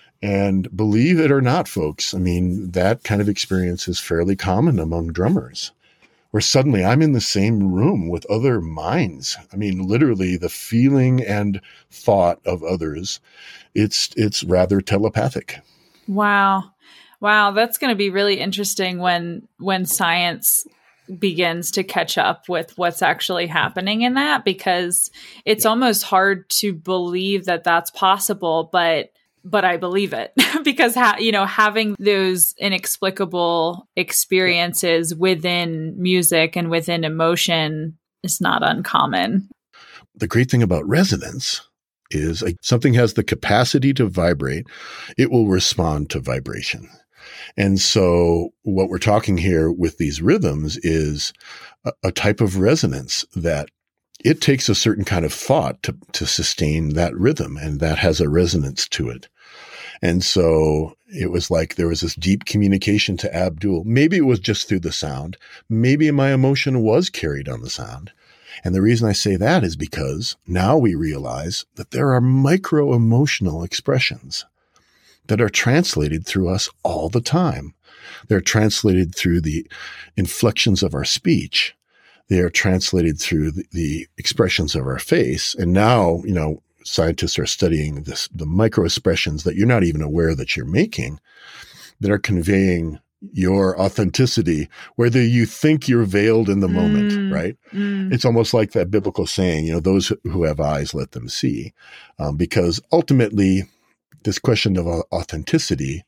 And believe it or not, folks, I mean, that kind of experience is fairly common among drummers, where suddenly I'm in the same room with other minds. I mean, literally the feeling and thought of others, it's it's rather telepathic. Wow. Wow, that's going to be really interesting when when science begins to catch up with what's actually happening in that, because it's yeah. almost hard to believe that that's possible, but but I believe it because, ha- you know, having those inexplicable experiences within music and within emotion is not uncommon. The great thing about resonance is like, something has the capacity to vibrate. It will respond to vibration. And so what we're talking here with these rhythms is a, a type of resonance that it takes a certain kind of thought to, to sustain that rhythm, and that has a resonance to it. And so it was like there was this deep communication to Abdul. Maybe it was just through the sound. Maybe my emotion was carried on the sound. And the reason I say that is because now we realize that there are micro-emotional expressions that are translated through us all the time. They're translated through the inflections of our speech. They are translated through the, the expressions of our face. And now, you know, scientists are studying this, the micro expressions that you're not even aware that you're making that are conveying your authenticity, whether you think you're veiled in the moment, mm, right? Mm. It's almost like that biblical saying, you know, those who have eyes, let them see. Um, because ultimately, this question of authenticity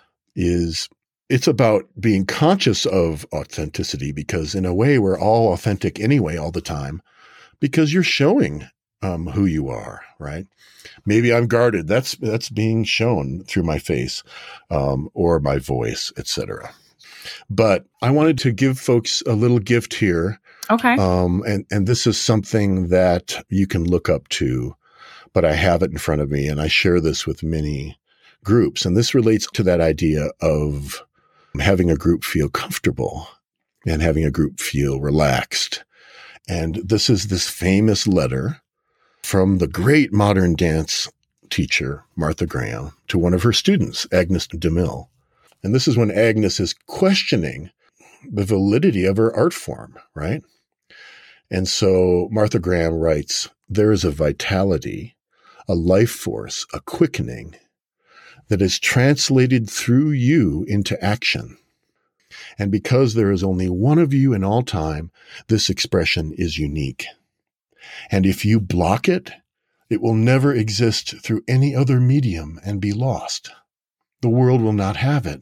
is, it's about being conscious of authenticity, because in a way we're all authentic anyway all the time, because you're showing um, who you are, right? Maybe I'm guarded. That's that's being shown through my face um, or my voice, et cetera. But I wanted to give folks a little gift here. Okay. Um, and, and this is something that you can look up to, but I have it in front of me, and I share this with many groups. And this relates to that idea of having a group feel comfortable and having a group feel relaxed. And this is this famous letter from the great modern dance teacher, Martha Graham, to one of her students, Agnes DeMille. And this is when Agnes is questioning the validity of her art form, right? And so Martha Graham writes, there is a vitality, a life force, a quickening that is translated through you into action. And because there is only one of you in all time, this expression is unique. And if you block it, it will never exist through any other medium and be lost. The world will not have it.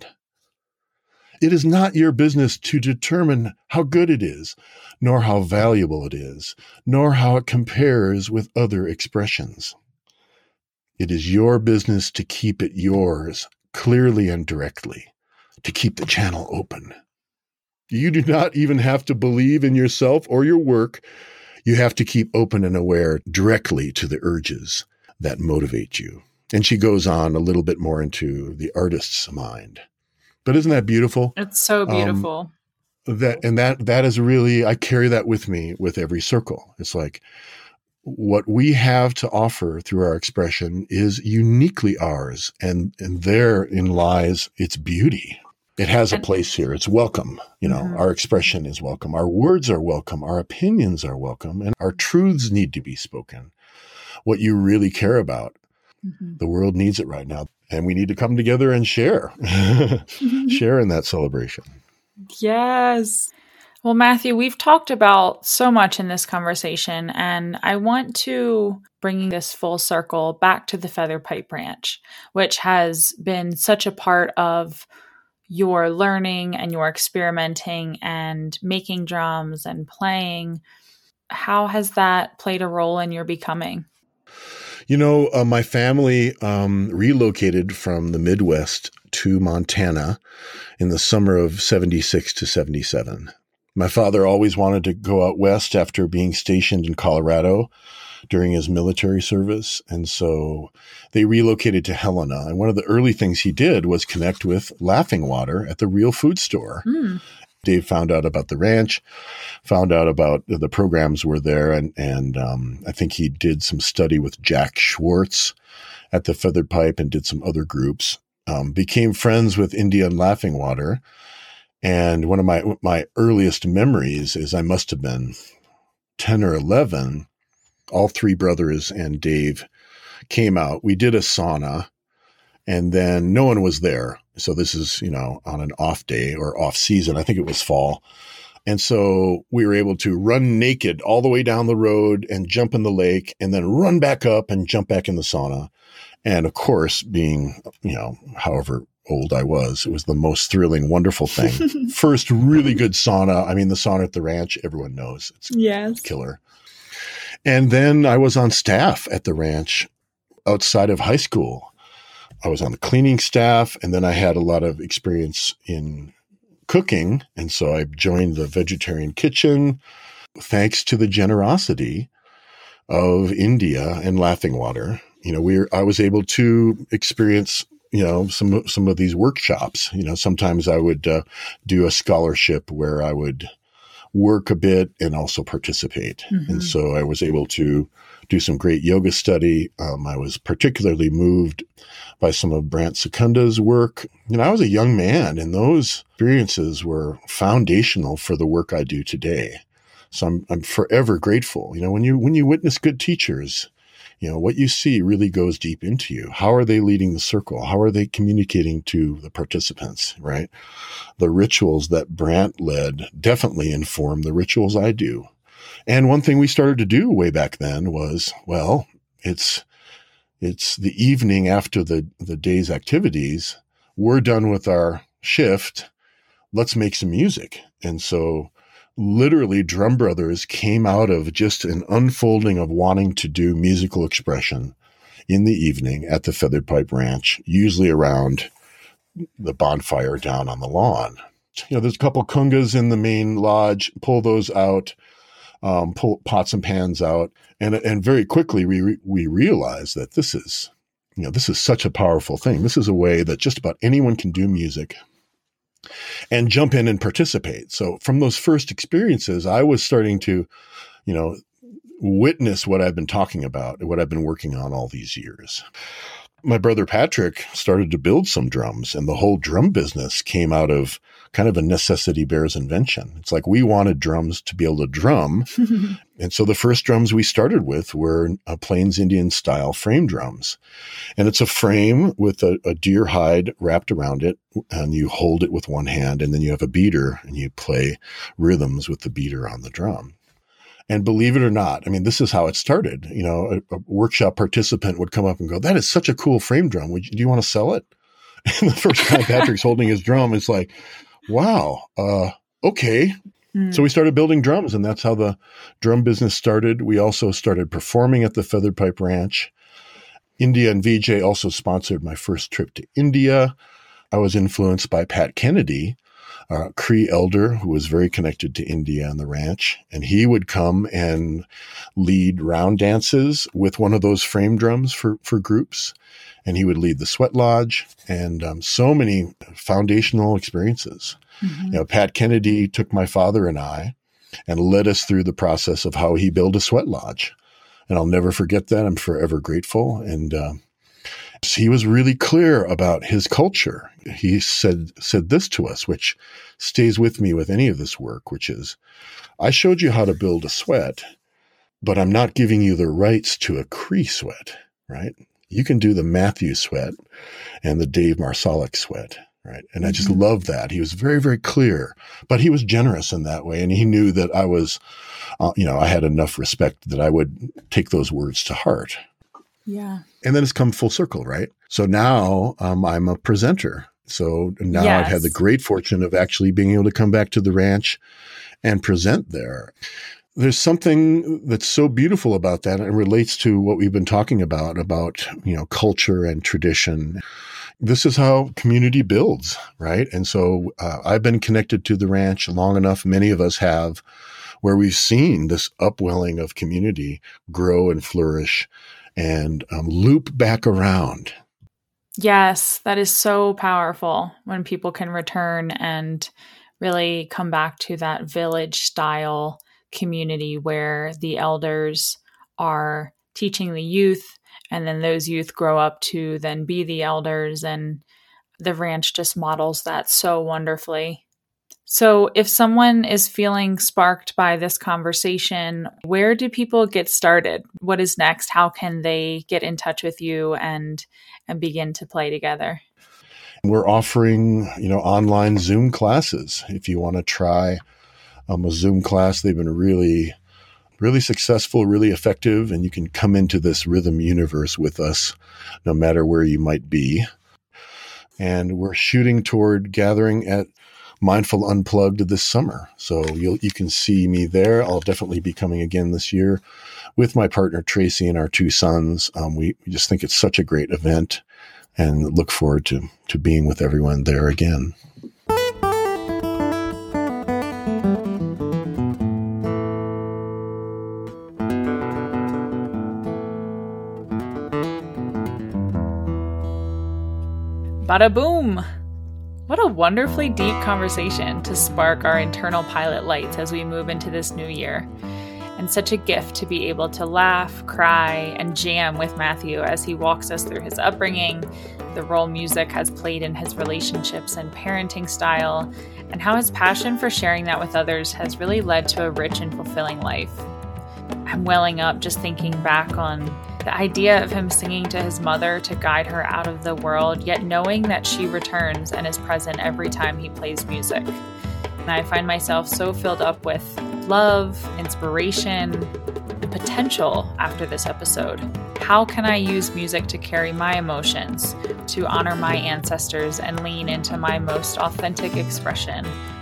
It is not your business to determine how good it is, nor how valuable it is, nor how it compares with other expressions. It is your business to keep it yours, clearly and directly, to keep the channel open. You do not even have to believe in yourself or your work. You have to keep open and aware directly to the urges that motivate you. And she goes on a little bit more into the artist's mind. But isn't that beautiful? It's so beautiful. Um, that and that that is really, I carry that with me with every circle. It's like what we have to offer through our expression is uniquely ours, and and therein lies its beauty. It has a place here. It's welcome. You know, mm-hmm. Our expression is welcome. Our words are welcome. Our opinions are welcome, and our truths need to be spoken. What you really care about. Mm-hmm. The world needs it right now. And we need to come together and share, share in that celebration. Yes. Well, Matthew, we've talked about so much in this conversation, and I want to bring this full circle back to the Feather Pipe Ranch, which has been such a part of your learning and your experimenting and making drums and playing. How has that played a role in your becoming? You know, uh, my family um, relocated from the Midwest to Montana in the summer of seventy-six to seventy-seven. My father always wanted to go out west after being stationed in Colorado during his military service. And so they relocated to Helena. And one of the early things he did was connect with Laughing Water at the Real Food Store. Mm. Dave found out about the ranch, found out about the programs were there. And, and um, I think he did some study with Jack Schwartz at the Feathered Pipe and did some other groups, um, became friends with India and Laughing Water. And one of my, my earliest memories is I must have been ten or eleven. All three brothers and Dave came out. We did a sauna, and then no one was there. So this is, you know, on an off day or off season. I think it was fall. And so we were able to run naked all the way down the road and jump in the lake and then run back up and jump back in the sauna. And of course, being, you know, however old I was, it was the most thrilling, wonderful thing. First really good sauna. I mean, the sauna at the ranch, everyone knows. It's yes. killer. And then I was on staff at the ranch outside of high school. I was on the cleaning staff, and then I had a lot of experience in cooking. And so I joined the vegetarian kitchen thanks to the generosity of India and Laughing Water. You know, we were, I was able to experience, you know, some, some of these workshops. You know, sometimes I would uh, do a scholarship where I would work a bit and also participate. Mm-hmm. And so I was able to do some great yoga study. Um, I was particularly moved by some of Brant Secunda's work. You know, I was a young man, and those experiences were foundational for the work I do today. So I'm, I'm forever grateful. You know, when you, when you witness good teachers, you know, what you see really goes deep into you. How are they leading the circle? How are they communicating to the participants, right? The rituals that Brant led definitely inform the rituals I do. And one thing we started to do way back then was, well, it's it's the evening after the, the day's activities. We're done with our shift. Let's make some music. And so literally, Drum Brothers came out of just an unfolding of wanting to do musical expression in the evening at the Feathered Pipe Ranch, usually around the bonfire down on the lawn. You know, there's a couple kungas in the main lodge, pull those out, um, pull pots and pans out. And, and very quickly we, we realized that this is, you know, this is such a powerful thing. This is a way that just about anyone can do music and jump in and participate. So from those first experiences, I was starting to, you know, witness what I've been talking about, what I've been working on all these years. My brother Patrick started to build some drums, and the whole drum business came out of kind of a necessity bears invention. It's like we wanted drums to be able to drum. And so the first drums we started with were uh, Plains Indian style frame drums. And it's a frame with a, a deer hide wrapped around it, and you hold it with one hand, and then you have a beater and you play rhythms with the beater on the drum. And believe it or not, I mean, this is how it started. You know, a, a workshop participant would come up and go, "That is such a cool frame drum. Would you, do you want to sell it?" And the first time Patrick's holding his drum, it's like, wow, uh, okay. Mm. So we started building drums, and that's how the drum business started. We also started performing at the Feathered Pipe Ranch. India and V J also sponsored my first trip to India. I was influenced by Pat Kennedy, a Cree elder who was very connected to India and the ranch. And he would come and lead round dances with one of those frame drums for, for groups. And he would lead the sweat lodge, and um, so many foundational experiences. Mm-hmm. You know, Pat Kennedy took my father and I and led us through the process of how he built a sweat lodge. And I'll never forget that. I'm forever grateful. And uh, he was really clear about his culture. He said said this to us, which stays with me with any of this work, which is, I showed you how to build a sweat, but I'm not giving you the rights to a Cree sweat, right? You can do the Matthew sweat and the Dave Marsalik sweat, right? And mm-hmm. I just love that. He was very, very clear, but he was generous in that way. And he knew that I was, uh, you know, I had enough respect that I would take those words to heart. Yeah. And then it's come full circle, right? So now um, I'm a presenter. So now yes. I've had the great fortune of actually being able to come back to the ranch and present there. there's something that's so beautiful about that, and it relates to what we've been talking about, about, you know, culture and tradition. This is how community builds, right? And so uh, I've been connected to the ranch long enough, many of us have, where we've seen this upwelling of community grow and flourish and um, loop back around. Yes, that is so powerful when people can return and really come back to that village style community where the elders are teaching the youth, and then those youth grow up to then be the elders, and the ranch just models that so wonderfully. So if someone is feeling sparked by this conversation, where do people get started? What is next? How can they get in touch with you and and begin to play together? We're offering, you know, online Zoom classes. If you want to try um, a Zoom class, they've been really, really successful, really effective, and you can come into this rhythm universe with us no matter where you might be. And we're shooting toward gathering at Mindful Unplugged this summer. So you'll, you can see me there. I'll definitely be coming again this year with my partner, Tracy, and our two sons. Um, we, we just think it's such a great event and look forward to, to being with everyone there again. Bada boom! What a wonderfully deep conversation to spark our internal pilot lights as we move into this new year. And such a gift to be able to laugh, cry, and jam with Matthew as he walks us through his upbringing, the role music has played in his relationships and parenting style, and how his passion for sharing that with others has really led to a rich and fulfilling life. I'm welling up just thinking back on the idea of him singing to his mother to guide her out of the world, yet knowing that she returns and is present every time he plays music. And I find myself so filled up with love, inspiration, and potential after this episode. How can I use music to carry my emotions, to honor my ancestors, and lean into my most authentic expression?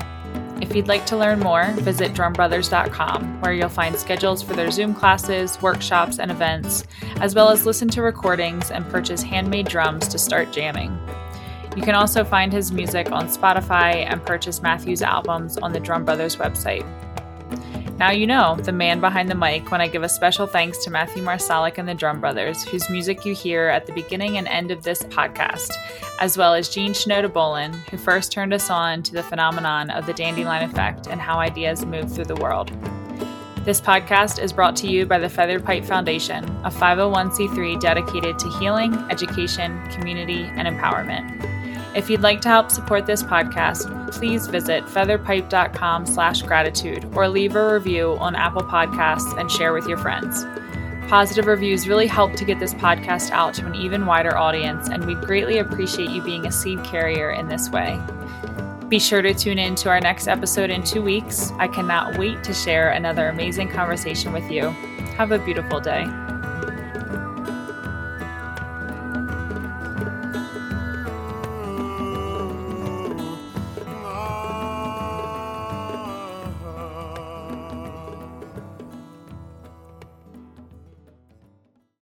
If you'd like to learn more, visit drum brothers dot com, where you'll find schedules for their Zoom classes, workshops, and events, as well as listen to recordings and purchase handmade drums to start jamming. You can also find his music on Spotify and purchase Matthew's albums on the Drum Brothers website. Now you know, the man behind the mic, when I give a special thanks to Matthew Marsalek and the Drum Brothers, whose music you hear at the beginning and end of this podcast, as well as Gene Shinoda-Bolin, who first turned us on to the phenomenon of the Dandelion Effect and how ideas move through the world. This podcast is brought to you by the Feathered Pipe Foundation, a five oh one c three dedicated to healing, education, community, and empowerment. If you'd like to help support this podcast, please visit featherpipe.com slash gratitude or leave a review on Apple Podcasts and share with your friends. Positive reviews really help to get this podcast out to an even wider audience, and we'd greatly appreciate you being a seed carrier in this way. Be sure to tune in to our next episode in two weeks. I cannot wait to share another amazing conversation with you. Have a beautiful day.